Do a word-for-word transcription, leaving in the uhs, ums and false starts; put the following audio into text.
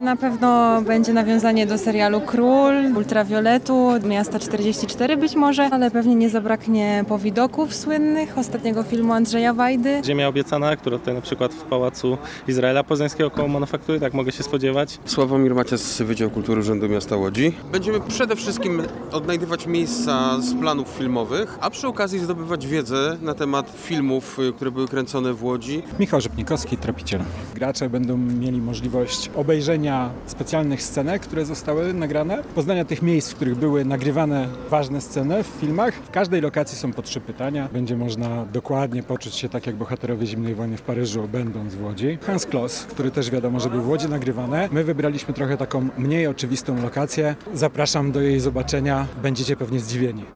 Na pewno będzie nawiązanie do serialu Król, Ultrawioletu, Miasta czterdzieści cztery być może, ale pewnie nie zabraknie powidoków słynnych ostatniego filmu Andrzeja Wajdy. Ziemia obiecana, która tutaj na przykład w Pałacu Izraela Poznańskiego koło Manufaktury, tak mogę się spodziewać. Sławomir Macias, Wydział Kultury Urzędu Miasta Łodzi. Będziemy przede wszystkim odnajdywać miejsca z planów filmowych, a przy okazji zdobywać wiedzę na temat filmów, które były kręcone w Łodzi. Michał Rzepnikowski, Tropiciel. Gracze będą mieli możliwość obejrzenia specjalnych scenek, które zostały nagrane, poznania tych miejsc, w których były nagrywane ważne sceny w filmach. W każdej lokacji są po trzy pytania. Będzie można dokładnie poczuć się tak, jak bohaterowie Zimnej Wojny w Paryżu, będąc w Łodzi. Hans Kloss, który też wiadomo, że był w Łodzi nagrywane. My wybraliśmy trochę taką mniej oczywistą lokację. Zapraszam do jej zobaczenia. Będziecie pewnie zdziwieni.